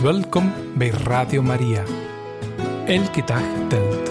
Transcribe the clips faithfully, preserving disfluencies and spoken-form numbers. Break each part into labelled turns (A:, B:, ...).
A: Welkom bij Radio Maria. Elke dag telt.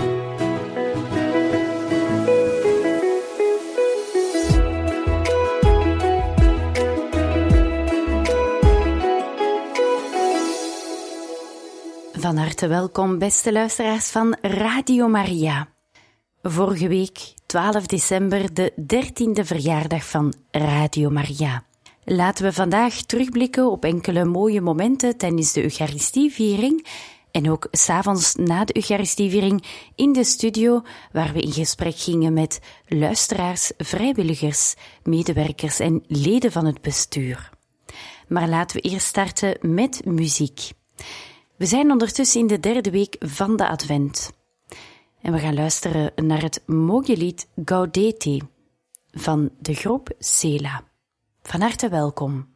B: Van harte welkom, beste luisteraars van Radio Maria. Vorige week, twaalf december, de dertiende verjaardag van Radio Maria. Laten we vandaag terugblikken op enkele mooie momenten tijdens de Eucharistieviering en ook 's avonds na de Eucharistieviering in de studio, waar we in gesprek gingen met luisteraars, vrijwilligers, medewerkers en leden van het bestuur. Maar laten we eerst starten met muziek. We zijn ondertussen in de derde week van de Advent. En we gaan luisteren naar het mooie lied Gaudete van de groep Sela. Van harte welkom.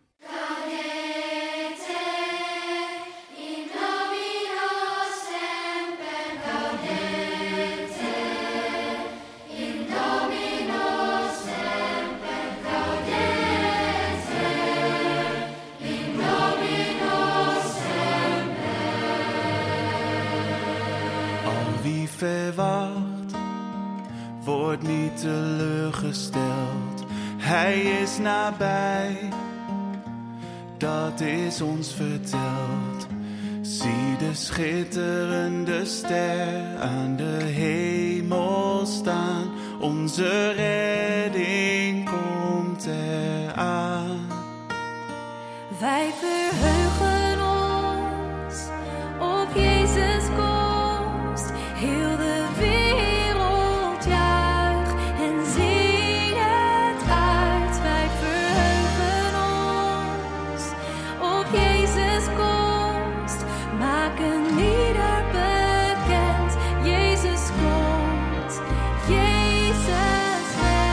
C: Verwacht, wordt niet teleurgesteld. Hij is nabij, dat is ons verteld. Zie de schitterende ster aan de hemel staan. Onze redding komt eraan.
D: Wij verheugen ons op Jezus komst. Heel de wereld juicht en zingt het uit. Wij verheugen ons op Jezus komst. Maken ieder bekend. Jezus komt, Jezus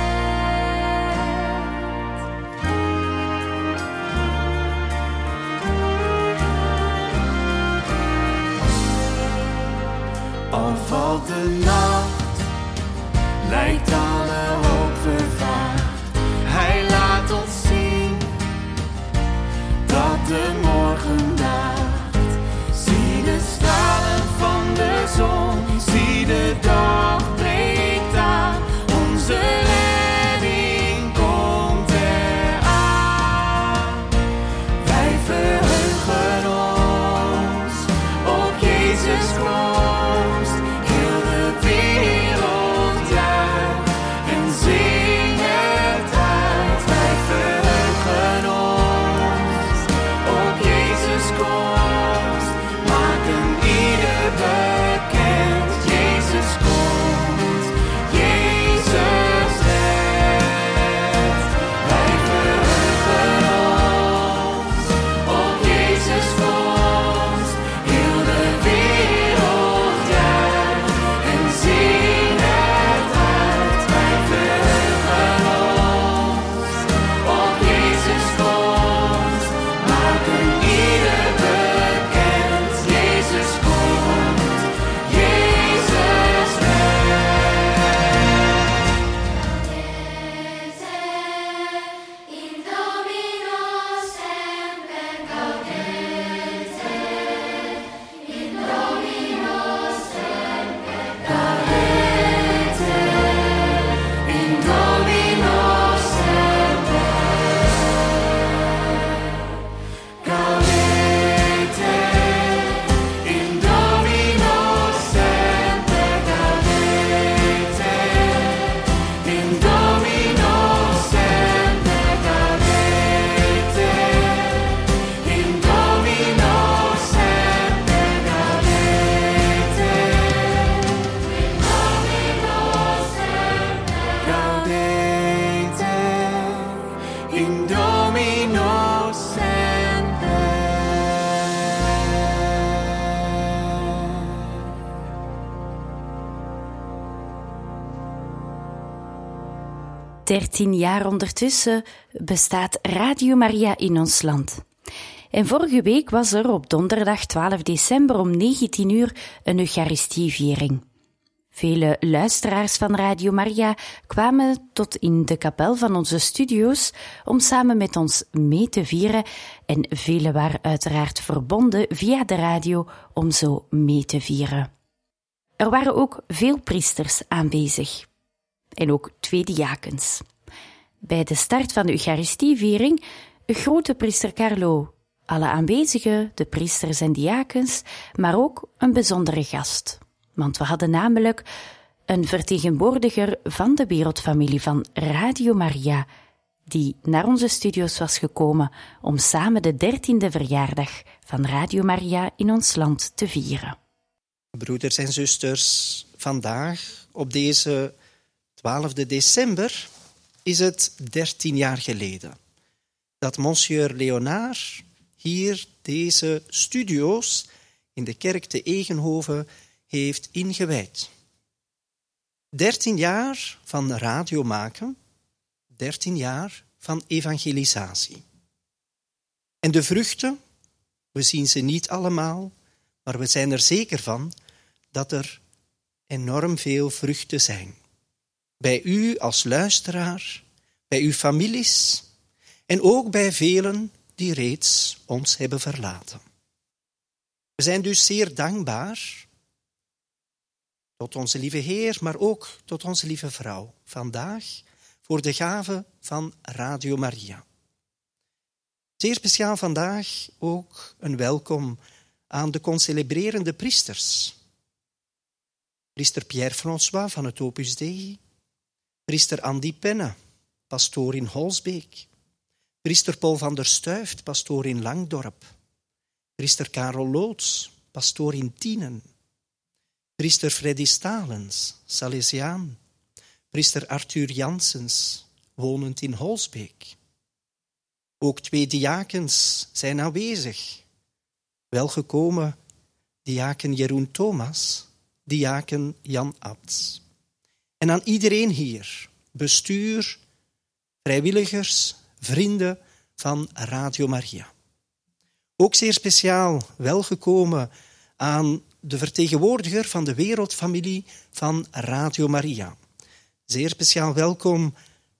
D: redt.
C: Al valt de nacht, lijkt alle hoop vervaagd. Hij laat ons zien dat de morgen daagt. Zie de stralen van de zon, zie de dag breekt aan. Onze redding komt eraan. Wij verheugen ons op Jezus komst.
B: dertien jaar ondertussen bestaat Radio Maria in ons land. En vorige week was er op donderdag twaalf december om negentien uur een Eucharistieviering. Vele luisteraars van Radio Maria kwamen tot in de kapel van onze studio's om samen met ons mee te vieren en velen waren uiteraard verbonden via de radio om zo mee te vieren. Er waren ook veel priesters aanwezig en ook twee diakens. Bij de start van de Eucharistieviering groette priester Carlo alle aanwezigen, de priesters en diakens, maar ook een bijzondere gast. Want we hadden namelijk een vertegenwoordiger van de wereldfamilie van Radio Maria, die naar onze studio's was gekomen om samen de dertiende verjaardag van Radio Maria in ons land te vieren.
E: Broeders en zusters, vandaag op deze twaalfde december is het dertien jaar geleden dat Monsieur Leonard hier deze studio's in de kerk te Egenhoven heeft ingewijd. Dertien jaar van radio maken, dertien jaar van evangelisatie. En de vruchten, we zien ze niet allemaal, maar we zijn er zeker van dat er enorm veel vruchten zijn. Bij u als luisteraar, bij uw families en ook bij velen die reeds ons hebben verlaten. We zijn dus zeer dankbaar tot onze lieve Heer, maar ook tot onze lieve vrouw vandaag voor de gave van Radio Maria. Zeer speciaal vandaag ook een welkom aan de concelebrerende priesters. Priester Pierre-François van het Opus Dei, priester Andy Penne, pastoor in Holsbeek, priester Paul van der Stuyft, pastoor in Langdorp, priester Karel Loots, pastoor in Tienen, priester Freddy Stalens, Salesiaan, priester Arthur Janssens, wonend in Holsbeek. Ook twee diakens zijn aanwezig. Welgekomen diaken Jeroen Thomas, diaken Jan Abts. En aan iedereen hier, bestuur, vrijwilligers, vrienden van Radio Maria. Ook zeer speciaal welgekomen aan de vertegenwoordiger van de wereldfamilie van Radio Maria. Zeer speciaal welkom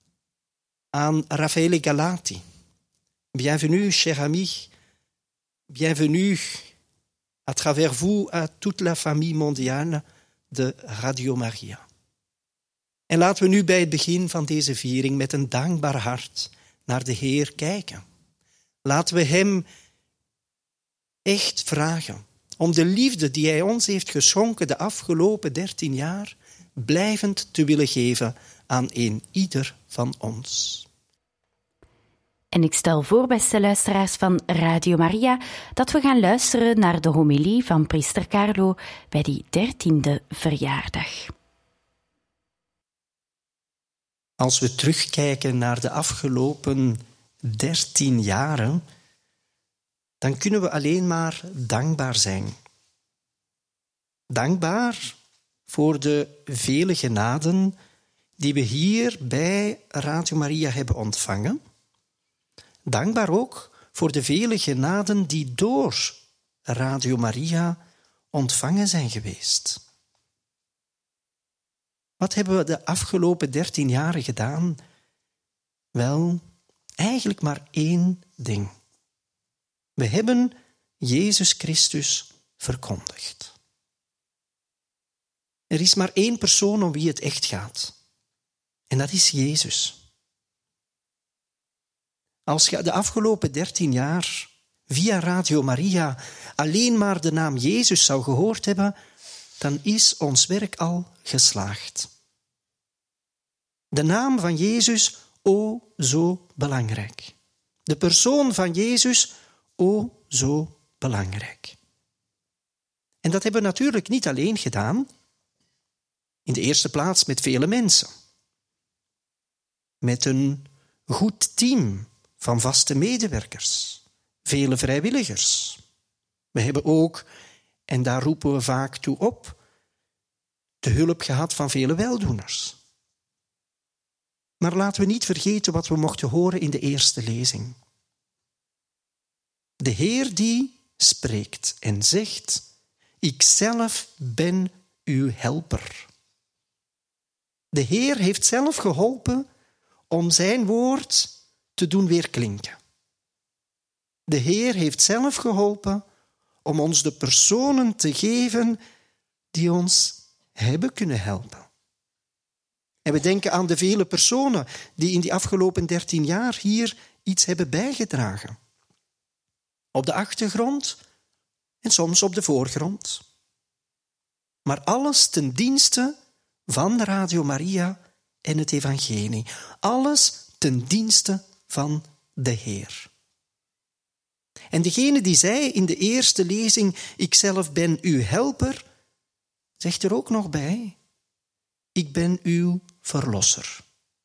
E: aan Raffaele Galati. Bienvenue, cher ami. Bienvenue à travers vous à toute la famille mondiale de Radio Maria. En laten we nu bij het begin van deze viering met een dankbaar hart naar de Heer kijken. Laten we Hem echt vragen om de liefde die Hij ons heeft geschonken de afgelopen dertien jaar blijvend te willen geven aan een ieder van ons.
B: En ik stel voor, beste luisteraars van Radio Maria, dat we gaan luisteren naar de homilie van priester Carlo bij die dertiende verjaardag.
E: Als we terugkijken naar de afgelopen dertien jaren, dan kunnen we alleen maar dankbaar zijn. Dankbaar voor de vele genaden die we hier bij Radio Maria hebben ontvangen. Dankbaar ook voor de vele genaden die door Radio Maria ontvangen zijn geweest. Wat hebben we de afgelopen dertien jaren gedaan? Wel, eigenlijk maar één ding. We hebben Jezus Christus verkondigd. Er is maar één persoon om wie het echt gaat. En dat is Jezus. Als je de afgelopen dertien jaar via Radio Maria alleen maar de naam Jezus zou gehoord hebben, dan is ons werk al geslaagd. De naam van Jezus, o zo belangrijk. De persoon van Jezus, o zo belangrijk. En dat hebben we natuurlijk niet alleen gedaan. In de eerste plaats met vele mensen. Met een goed team van vaste medewerkers. Vele vrijwilligers. We hebben ook, en daar roepen we vaak toe op, de hulp gehad van vele weldoeners. Maar laten we niet vergeten wat we mochten horen in de eerste lezing. De Heer die spreekt en zegt, ik zelf ben uw helper. De Heer heeft zelf geholpen om zijn woord te doen weerklinken. De Heer heeft zelf geholpen om ons de personen te geven die ons hebben kunnen helpen. En we denken aan de vele personen die in die afgelopen dertien jaar hier iets hebben bijgedragen. Op de achtergrond en soms op de voorgrond. Maar alles ten dienste van Radio Maria en het evangelie. Alles ten dienste van de Heer. En degene die zei in de eerste lezing, ikzelf ben uw helper, zegt er ook nog bij, ik ben uw verlosser.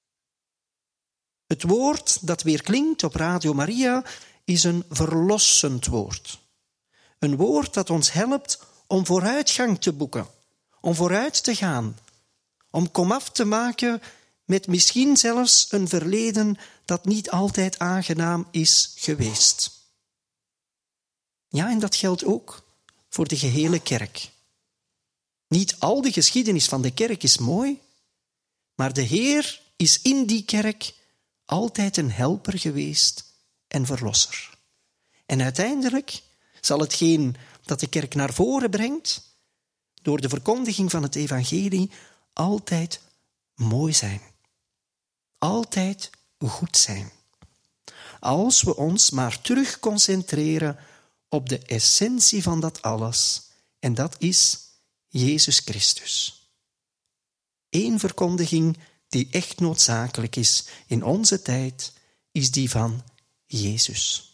E: Het woord dat weer klinkt op Radio Maria is een verlossend woord. Een woord dat ons helpt om vooruitgang te boeken, om vooruit te gaan, om komaf te maken met misschien zelfs een verleden dat niet altijd aangenaam is geweest. Ja, en dat geldt ook voor de gehele kerk. Niet al de geschiedenis van de kerk is mooi, maar de Heer is in die kerk altijd een helper geweest en verlosser. En uiteindelijk zal hetgeen dat de kerk naar voren brengt, door de verkondiging van het evangelie, altijd mooi zijn. Altijd goed zijn. Als we ons maar terug concentreren op de essentie van dat alles, en dat is Jezus Christus. Eén verkondiging die echt noodzakelijk is in onze tijd, is die van Jezus.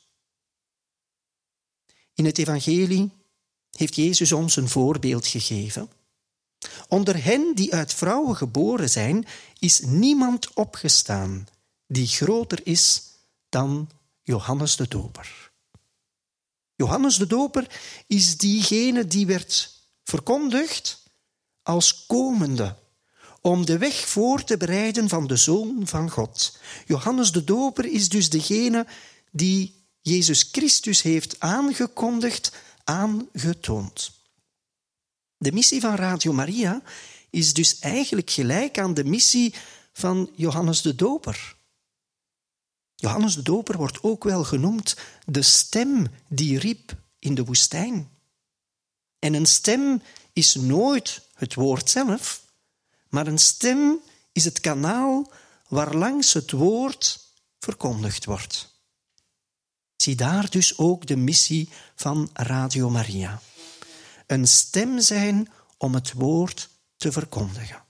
E: In het evangelie heeft Jezus ons een voorbeeld gegeven. Onder hen die uit vrouwen geboren zijn, is niemand opgestaan die groter is dan Johannes de Doper. Johannes de Doper is diegene die werd verkondigd als komende, om de weg voor te bereiden van de Zoon van God. Johannes de Doper is dus degene die Jezus Christus heeft aangekondigd, aangetoond. De missie van Radio Maria is dus eigenlijk gelijk aan de missie van Johannes de Doper. Johannes de Doper wordt ook wel genoemd de stem die riep in de woestijn. En een stem is nooit het woord zelf, maar een stem is het kanaal waarlangs het woord verkondigd wordt. Zie daar dus ook de missie van Radio Maria. Een stem zijn om het woord te verkondigen.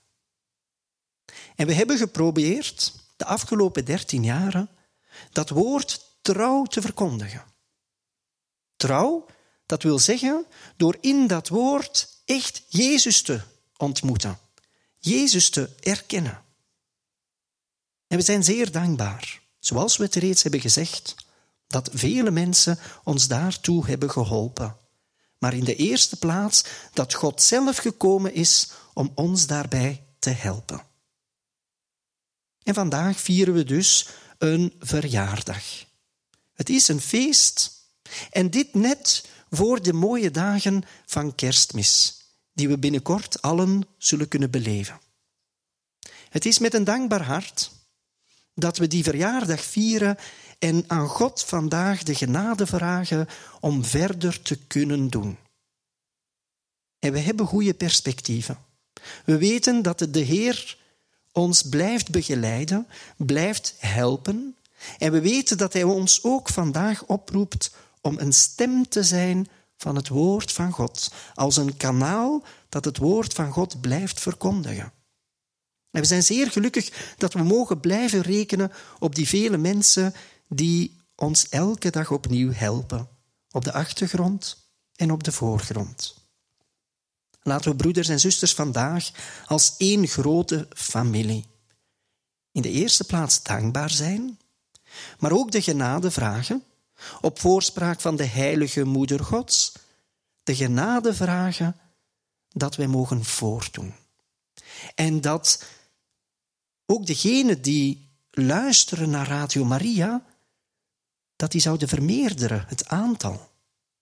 E: En we hebben geprobeerd de afgelopen dertien jaren dat woord trouw te verkondigen. Trouw, dat wil zeggen door in dat woord echt Jezus te ontmoeten. Jezus te erkennen. En we zijn zeer dankbaar, zoals we het reeds hebben gezegd, dat vele mensen ons daartoe hebben geholpen. Maar in de eerste plaats dat God zelf gekomen is om ons daarbij te helpen. En vandaag vieren we dus een verjaardag. Het is een feest en dit net voor de mooie dagen van Kerstmis, die we binnenkort allen zullen kunnen beleven. Het is met een dankbaar hart dat we die verjaardag vieren en aan God vandaag de genade vragen om verder te kunnen doen. En we hebben goede perspectieven. We weten dat de Heer ons blijft begeleiden, blijft helpen. En we weten dat Hij ons ook vandaag oproept om een stem te zijn van het woord van God. Als een kanaal dat het woord van God blijft verkondigen. En we zijn zeer gelukkig dat we mogen blijven rekenen op die vele mensen die ons elke dag opnieuw helpen. Op de achtergrond en op de voorgrond. Laten we broeders en zusters vandaag als één grote familie in de eerste plaats dankbaar zijn, maar ook de genade vragen, op voorspraak van de heilige Moeder Gods, de genade vragen dat wij mogen voortdoen. En dat ook degenen die luisteren naar Radio Maria, dat die zouden vermeerderen, het aantal.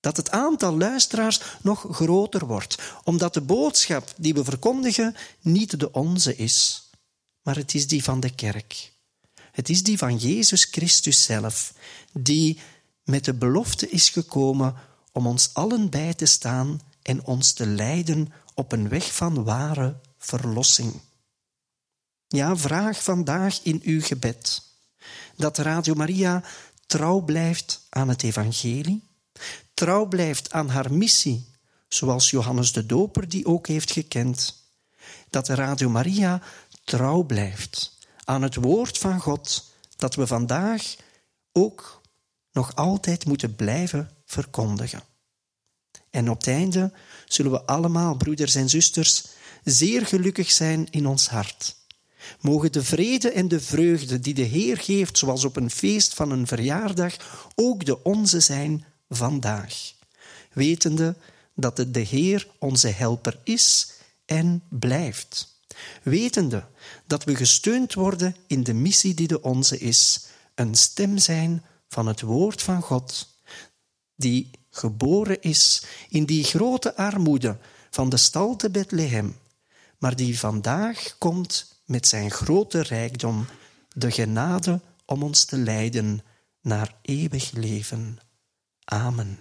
E: Dat het aantal luisteraars nog groter wordt, omdat de boodschap die we verkondigen niet de onze is, maar het is die van de kerk. Het is die van Jezus Christus zelf, die met de belofte is gekomen om ons allen bij te staan en ons te leiden op een weg van ware verlossing. Ja, vraag vandaag in uw gebed dat Radio Maria trouw blijft aan het evangelie, trouw blijft aan haar missie, zoals Johannes de Doper die ook heeft gekend. Dat Radio Maria trouw blijft aan het woord van God, dat we vandaag ook nog altijd moeten blijven verkondigen. En op het einde zullen we allemaal, broeders en zusters, zeer gelukkig zijn in ons hart. Mogen de vrede en de vreugde die de Heer geeft, zoals op een feest van een verjaardag, ook de onze zijn vandaag. Wetende dat het de Heer onze helper is en blijft. Wetende dat we gesteund worden in de missie die de onze is. Een stem zijn van het woord van God, die geboren is in die grote armoede van de stal te Bethlehem, maar die vandaag komt met zijn grote rijkdom, de genade om ons te leiden naar eeuwig leven. Amen.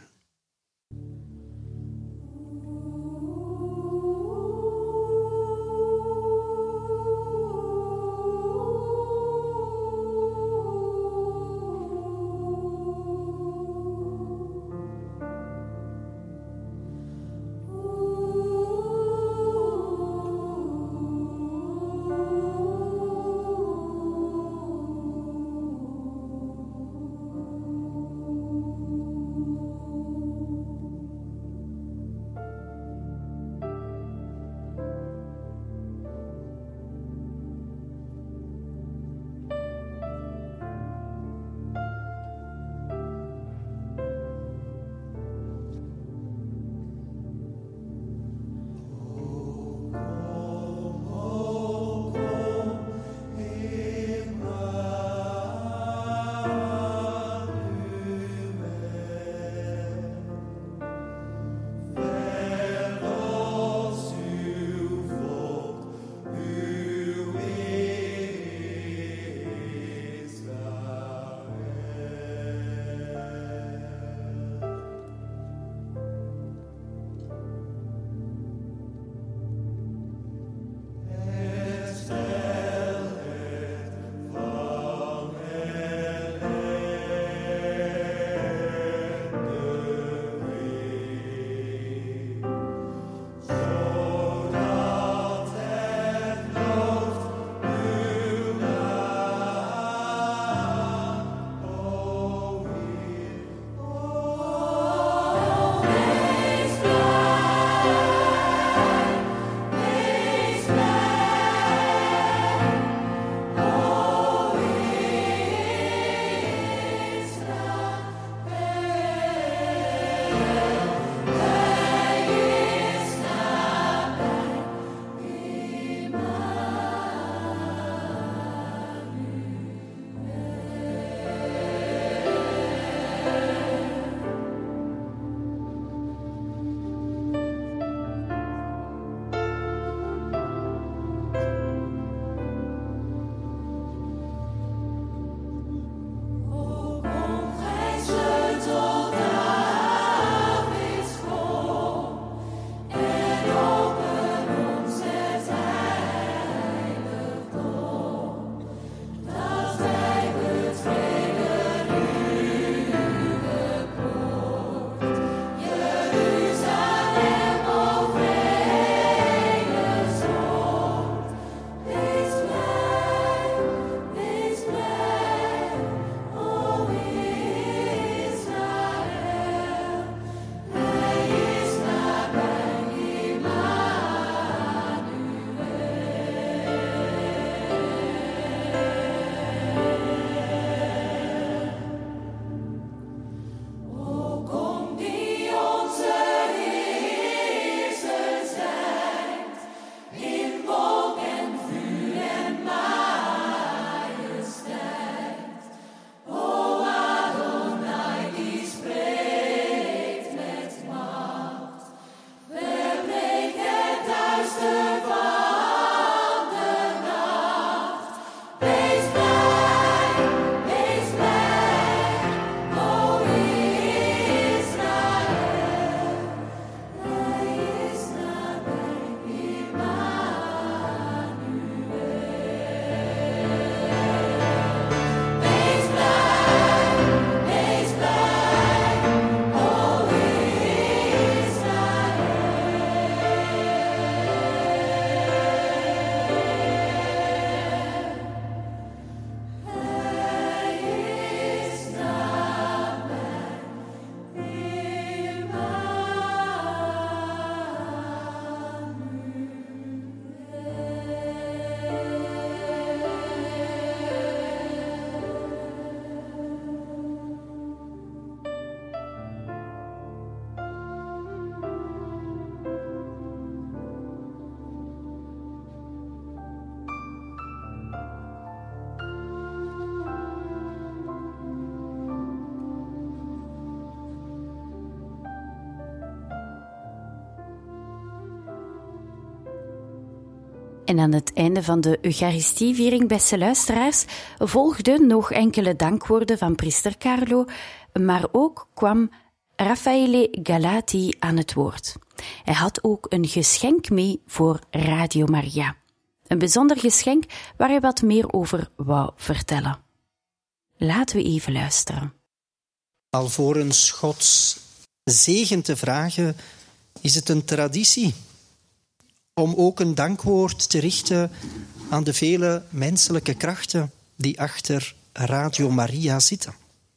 B: En aan het einde van de Eucharistieviering, beste luisteraars, volgden nog enkele dankwoorden van priester Carlo, maar ook kwam Raffaele Galati aan het woord. Hij had ook een geschenk mee voor Radio Maria. Een bijzonder geschenk waar hij wat meer over wou vertellen. Laten we even luisteren.
E: Alvorens Gods zegen te vragen, is het een traditie om ook een dankwoord te richten aan de vele menselijke krachten die achter Radio Maria zitten.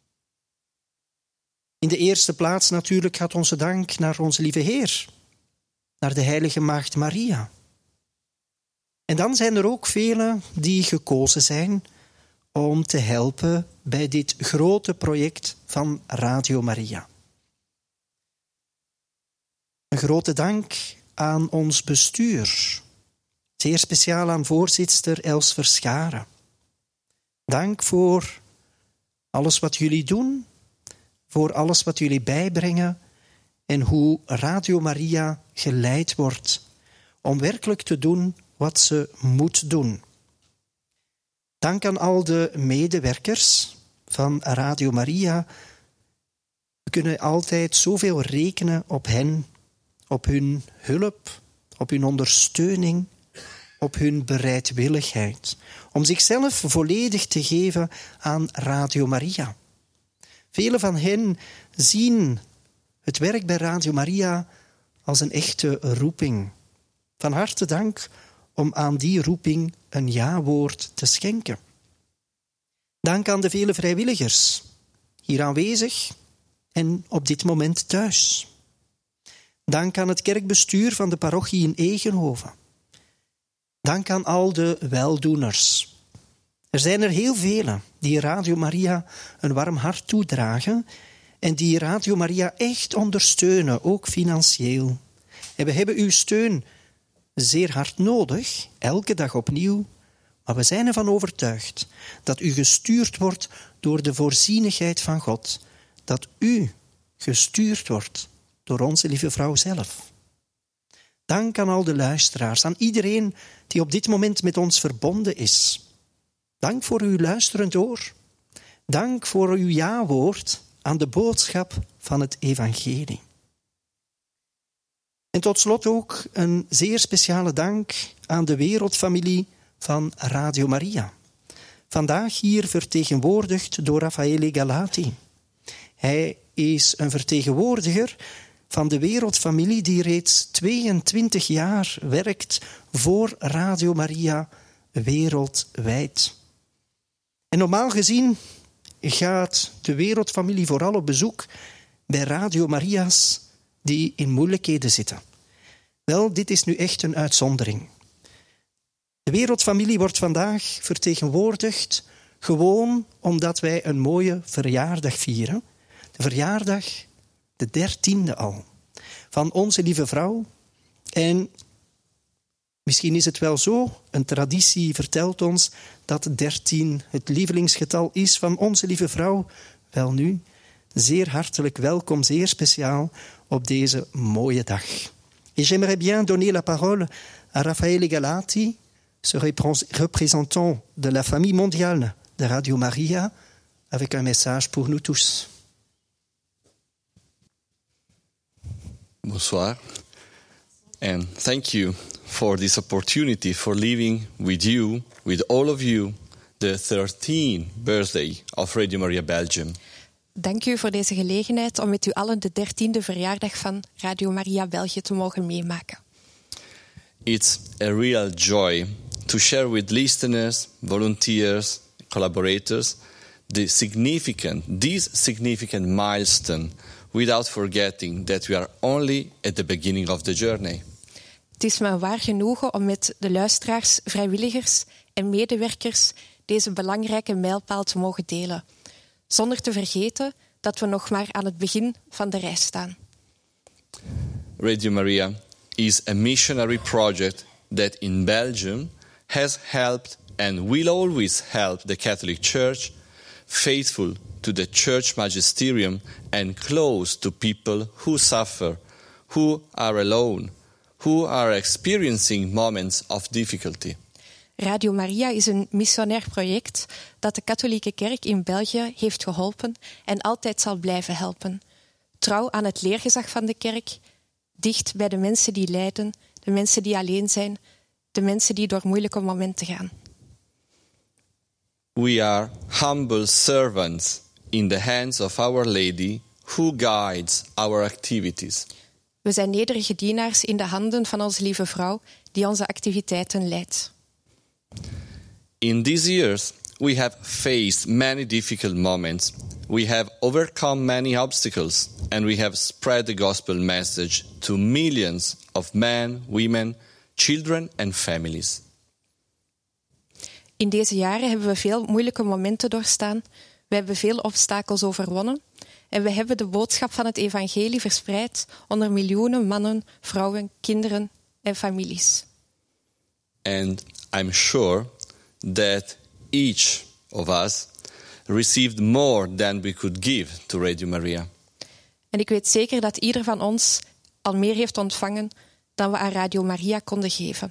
E: In de eerste plaats natuurlijk gaat onze dank naar onze lieve Heer, naar de heilige Maagd Maria. En dan zijn er ook velen die gekozen zijn om te helpen bij dit grote project van Radio Maria. Een grote dank aan ons bestuur, zeer speciaal aan voorzitster Els Verscharen. Dank voor alles wat jullie doen, voor alles wat jullie bijbrengen en hoe Radio Maria geleid wordt om werkelijk te doen wat ze moet doen. Dank aan al de medewerkers van Radio Maria. We kunnen altijd zoveel rekenen op hen, op hun hulp, op hun ondersteuning, op hun bereidwilligheid om zichzelf volledig te geven aan Radio Maria. Velen van hen zien het werk bij Radio Maria als een echte roeping. Van harte dank om aan die roeping een ja-woord te schenken. Dank aan de vele vrijwilligers, hier aanwezig en op dit moment thuis. Dank aan het kerkbestuur van de parochie in Egenhoven. Dank aan al de weldoeners. Er zijn er heel velen die Radio Maria een warm hart toedragen en die Radio Maria echt ondersteunen, ook financieel. En we hebben uw steun zeer hard nodig, elke dag opnieuw, maar we zijn ervan overtuigd dat u gestuurd wordt door de voorzienigheid van God, dat u gestuurd wordt door onze lieve vrouw zelf. Dank aan al de luisteraars, aan iedereen die op dit moment met ons verbonden is. Dank voor uw luisterend oor. Dank voor uw ja-woord aan de boodschap van het evangelie. En tot slot ook een zeer speciale dank aan de wereldfamilie van Radio Maria. Vandaag hier vertegenwoordigd door Raffaele Galati. Hij is een vertegenwoordiger van de wereldfamilie die reeds tweeëntwintig jaar werkt voor Radio Maria wereldwijd. En normaal gezien gaat de wereldfamilie vooral op bezoek bij Radio Maria's die in moeilijkheden zitten. Wel, dit is nu echt een uitzondering. De wereldfamilie wordt vandaag vertegenwoordigd gewoon omdat wij een mooie verjaardag vieren. De verjaardag, de dertiende al, van onze lieve vrouw. En misschien is het wel zo, een traditie vertelt ons dat dertien het lievelingsgetal is van onze lieve vrouw. Wel nu, zeer hartelijk welkom, zeer speciaal op deze mooie dag. Et j'aimerais bien donner la parole à Raffaele Galati, ce représentant de la famille mondiale de Radio Maria, avec un message pour nous tous.
F: Bonsoir, and thank you for this opportunity for living with you, with all of you, the thirteenth birthday of Radio Maria Belgium.
G: Dank u voor deze gelegenheid om met u allen de dertiende verjaardag van Radio Maria België te mogen meemaken.
F: It's a real joy to share with listeners, volunteers, collaborators, the significant, this significant milestone, without forgetting that we are only at the beginning of the journey.
G: Het is me een waar genoegen om met de luisteraars, vrijwilligers en medewerkers deze belangrijke mijlpaal te mogen delen. Zonder te vergeten dat we nog maar aan het begin van de reis staan.
F: Radio Maria is a missionary project that in Belgium has helped and will always help the Catholic Church, faithful to the church magisterium and close to people who suffer, who are alone, who are experiencing moments of difficulty.
G: Radio Maria is een missionair project dat de katholieke kerk in België heeft geholpen en altijd zal blijven helpen. Trouw aan het leergezag van de kerk, dicht bij de mensen die lijden, de mensen die alleen zijn, de mensen die door moeilijke momenten gaan.
F: We are humble servants in the hands of Our Lady, who guides our activities.
G: We zijn nederige dienaars in de handen van onze lieve vrouw, die onze activiteiten leidt.
F: In these years, we have faced many difficult moments. We have overcome many obstacles, and we have spread the gospel message to millions of men, women, children and families.
G: In deze jaren hebben we veel moeilijke momenten doorstaan. We hebben veel obstakels overwonnen. En we hebben de boodschap van het evangelie verspreid onder miljoenen mannen, vrouwen, kinderen en families.
F: And I'm sure that each of us received more than we could give to Radio Maria.
G: En ik weet zeker dat ieder van ons al meer heeft ontvangen dan we aan Radio Maria konden geven.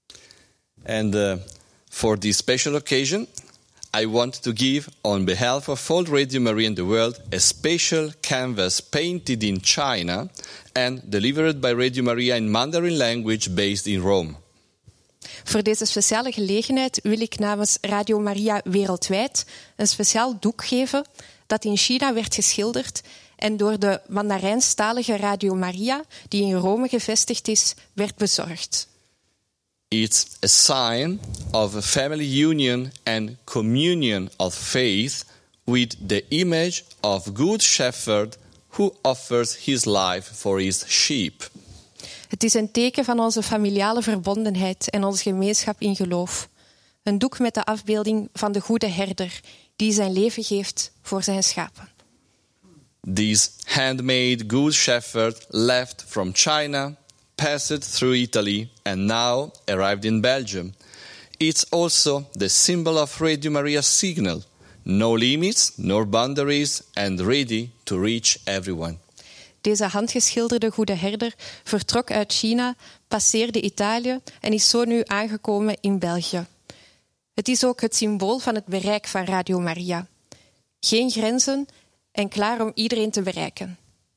F: And uh, for this special occasion, I want to give, on behalf of all Radio Maria in the world, a special canvas painted in China and delivered by Radio Maria in Mandarin language based in Rome.
G: Voor deze speciale gelegenheid wil ik namens Radio Maria wereldwijd een speciaal doek geven dat in China werd geschilderd en door de Mandarijnstalige Radio Maria, die in Rome gevestigd is, werd bezorgd.
F: It's a sign of a family union and communion of faith with the image of Good Shepherd who offers his life for his sheep.
G: Het is een teken van onze familiale verbondenheid en onze gemeenschap in geloof. Een doek met de afbeelding van de goede herder die zijn leven geeft voor zijn schapen.
F: This handmade Good Shepherd left from China, passed through Italy and now arrived in Belgium. It's also the symbol of Radio Maria's signal. No limits, no boundaries and ready to reach everyone.
G: Deze handgeschilderde goede herder vertrok uit China, passeerde Italië en is zo nu aangekomen in België. Het is ook het symbool van het bereik van Radio Maria. Geen grenzen en klaar om iedereen te bereiken.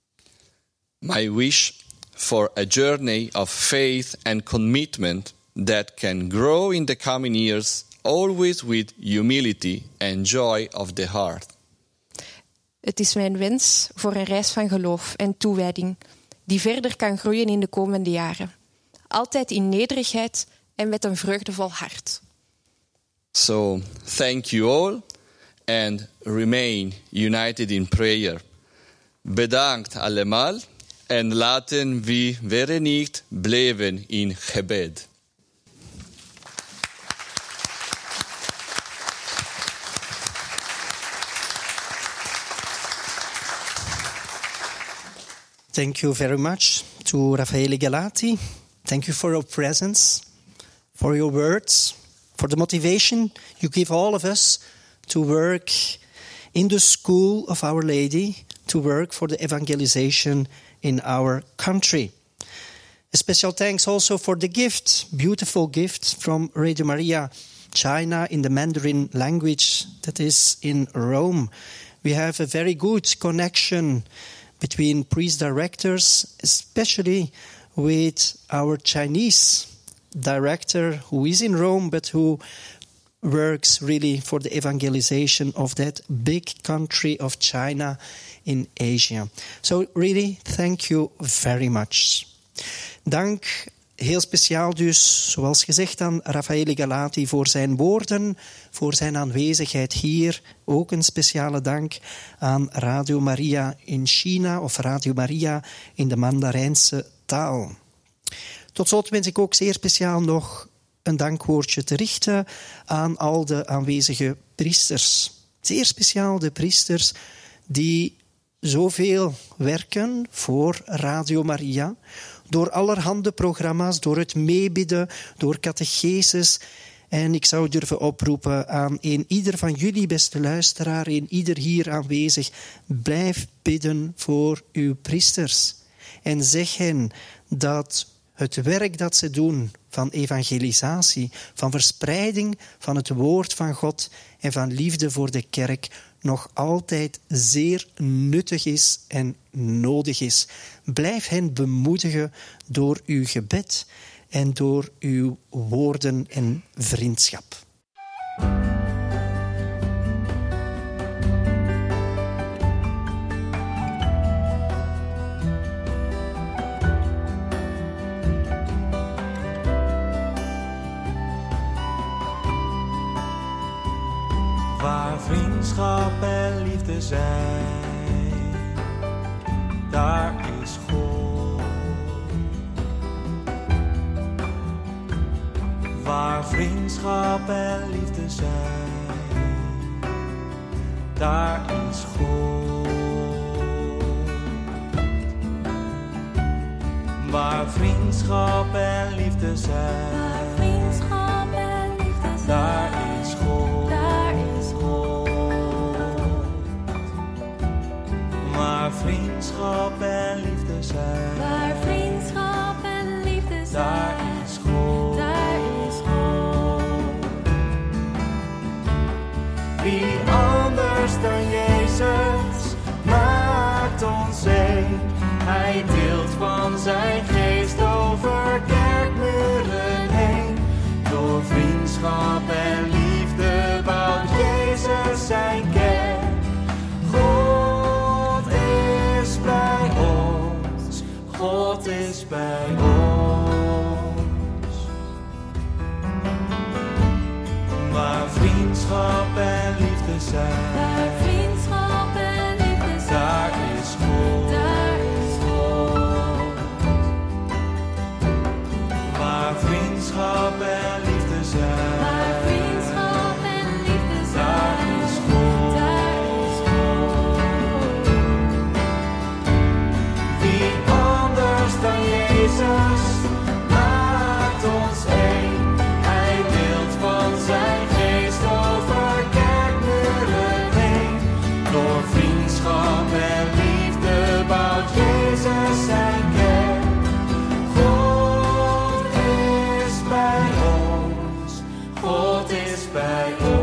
F: My wish for a journey of faith and commitment that can grow in the coming years, always with humility and joy of the heart.
G: Het is mijn wens voor een reis van geloof en toewijding die verder kan groeien in de komende jaren. Altijd in nederigheid en met een vreugdevol hart.
F: So, thank you all and remain united in prayer. Bedankt allemaal en laten we verenigd blijven in gebed.
E: Thank you very much to Raffaele Galati. Thank you for your presence, for your words, for the motivation you give all of us to work in the school of Our Lady, to work for the evangelization in our country. A special thanks also for the gift, beautiful gift from Radio Maria China in the Mandarin language that is in Rome. We have a very good connection between priest directors, especially with our Chinese director who is in Rome but who works really for the evangelization of that big country of China in Asia. So really, thank you very much. Dank heel speciaal dus, zoals gezegd, aan Raffaele Galati voor zijn woorden, voor zijn aanwezigheid hier. Ook een speciale dank aan Radio Maria in China of Radio Maria in de Mandarijnse taal. Tot slot wens ik ook zeer speciaal nog een dankwoordje te richten aan al de aanwezige priesters. Zeer speciaal de priesters die zoveel werken voor Radio Maria, door allerhande programma's, door het meebidden, door catecheses. En ik zou durven oproepen aan een ieder van jullie, beste luisteraar, een ieder hier aanwezig, blijf bidden voor uw priesters. En zeg hen dat het werk dat ze doen van evangelisatie, van verspreiding van het woord van God en van liefde voor de kerk nog altijd zeer nuttig is en nodig is. Blijf hen bemoedigen door uw gebed en door uw woorden en vriendschap.
C: Waar vriendschap en liefde zijn, daar is God. Waar vriendschap en liefde zijn, daar is God. Waar vriendschap en liefde zijn,
D: Waar vriendschap en liefde zijn,
C: daar is God.
D: daar is God.
C: Waar vriendschap en liefde zijn,
D: Waar vriendschap en liefde zijn,
C: daar is God.
D: daar is God.
C: Wie anders dan Jezus maakt ons één. Hij deelt van zijn geest over kerkmuren heen. Door vriendschap en liefde bouwt Jezus zijn kerk. God is bij ons, God is bij ons. Waar vriendschap en liefde zijn,
D: Waar vriendschap en liefde zijn,
C: daar is God.
D: daar is God.
C: Waar vriendschap en liefde zijn,
D: Waar vriendschap en liefde zijn,
C: daar is God.
D: daar is God.
C: Wie anders dan Jezus maakt ons één. Hij deelt van zijn geest over kerkmuren heen. Door vriendschap en liefde bouwt Jezus zijn kerk. God is bij ons, God is bij ons.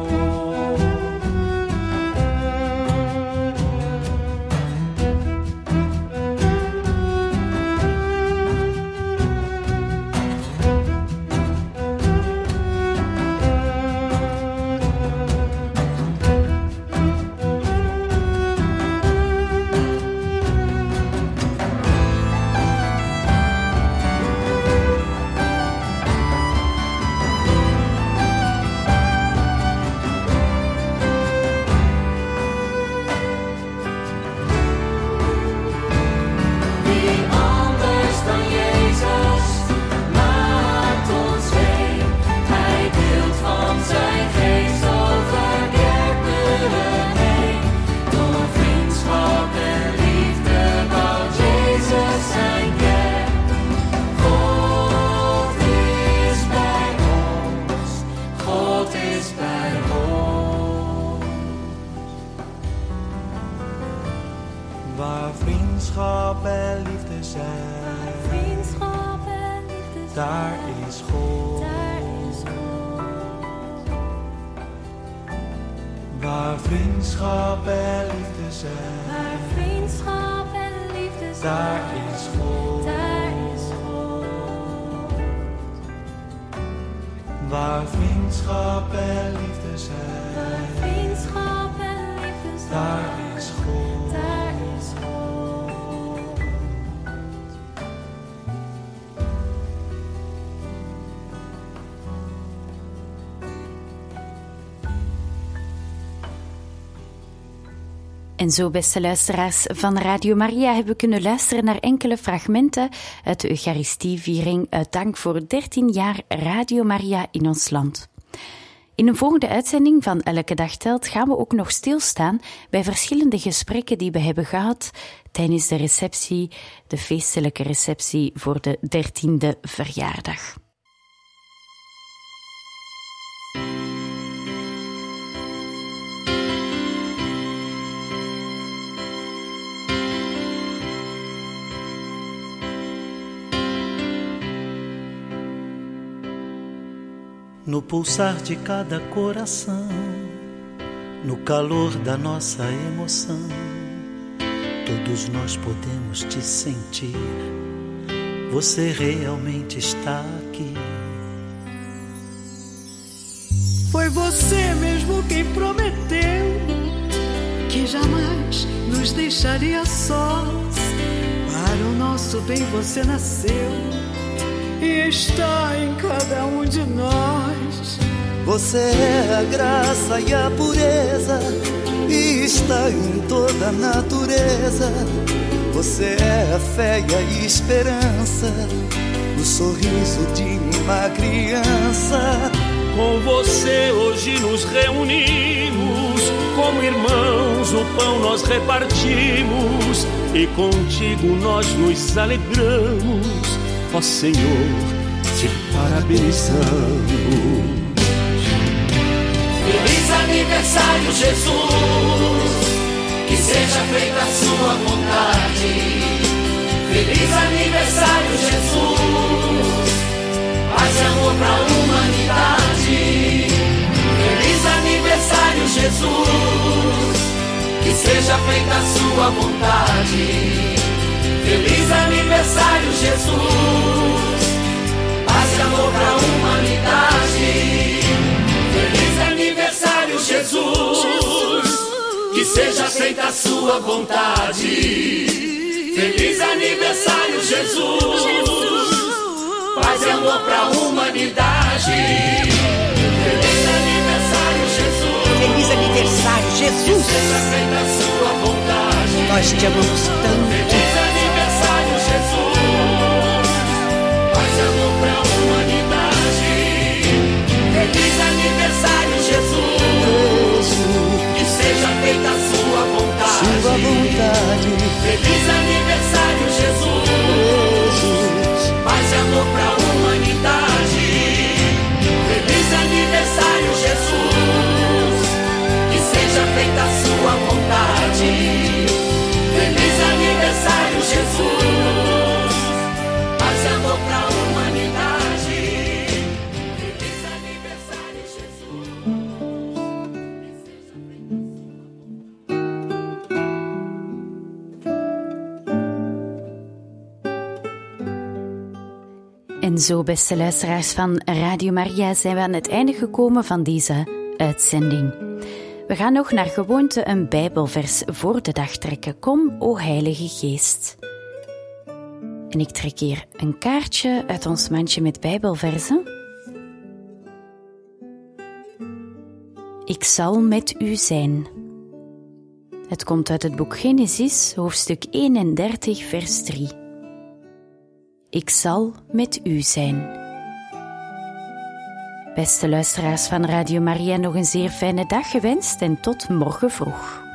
C: Wie anders dan Jezus maakt ons één. Hij deelt van zijn geest over kerkmuren heen. Door vriendschap en liefde bouwt Jezus zijn kerk. God is bij ons, God is bij ons. Waar vriendschap en liefde zijn,
D: Vriendschap en liefde zijn,
C: daar is God.
D: daar is God.
C: Waar vriendschap en liefde zijn,
D: Waar vriendschap en liefde zijn,
C: daar is God.
D: daar is God.
C: Waar vriendschap en liefde zijn,
D: Waar vriendschap en liefde zijn,
C: daar is God.
D: daar is God.
B: En zo, beste luisteraars van Radio Maria, hebben we kunnen luisteren naar enkele fragmenten uit de Eucharistieviering uit dank voor dertien jaar Radio Maria in ons land. In een volgende uitzending van Elke Dag Telt gaan we ook nog stilstaan bij verschillende gesprekken die we hebben gehad tijdens de receptie, de feestelijke receptie voor de dertiende verjaardag.
H: no pulsar de cada coração, no calor da nossa emoção, todos nós podemos te sentir. Você realmente está aqui.
I: Foi você mesmo quem prometeu que jamais nos deixaria sós. Para o nosso bem você nasceu e está em cada um de nós.
H: Você é a graça e a pureza e está em toda a natureza. Você é a fé e a esperança, o sorriso de uma criança.
C: Com você hoje nos reunimos, como irmãos o pão nós repartimos e contigo nós nos alegramos, ó Senhor, te parabenizamos.
J: Feliz aniversário, Jesus, que seja feita a sua vontade. Feliz aniversário, Jesus, paz e amor pra humanidade. Feliz aniversário, Jesus, que seja feita a sua vontade. Feliz aniversário, Jesus, paz e amor pra humanidade. Feliz aniversário, Jesus, que seja feita a sua vontade. Feliz aniversário, Jesus, paz e amor pra humanidade. Feliz aniversário, Jesus.
K: Feliz aniversário, Jesus.
J: Que seja feita a sua vontade.
K: Nós te amamos tanto.
J: Feliz aniversário, Jesus. Paz e amor pra humanidade. Feliz aniversário, Jesus. Que seja feita a sua vontade.
H: Sua vontade.
J: Feliz aniversário, Jesus. Paz e amor pra humanidade. Feliz aniversário, Jesus. Que seja feita a sua vontade. Feliz aniversário, Jesus. Paz e amor pra humanidade. Feliz aniversário, Jesus.
B: En zo, beste luisteraars van Radio Maria, zijn we aan het einde gekomen van deze uitzending. We gaan nog naar gewoonte een Bijbelvers voor de dag trekken. Kom, o Heilige Geest. En ik trek hier een kaartje uit ons mandje met Bijbelversen. Ik zal met u zijn. Het komt uit het boek Genesis, hoofdstuk eenendertig, vers drie. Ik zal met u zijn. Beste luisteraars van Radio Maria, nog een zeer fijne dag gewenst en tot morgen vroeg.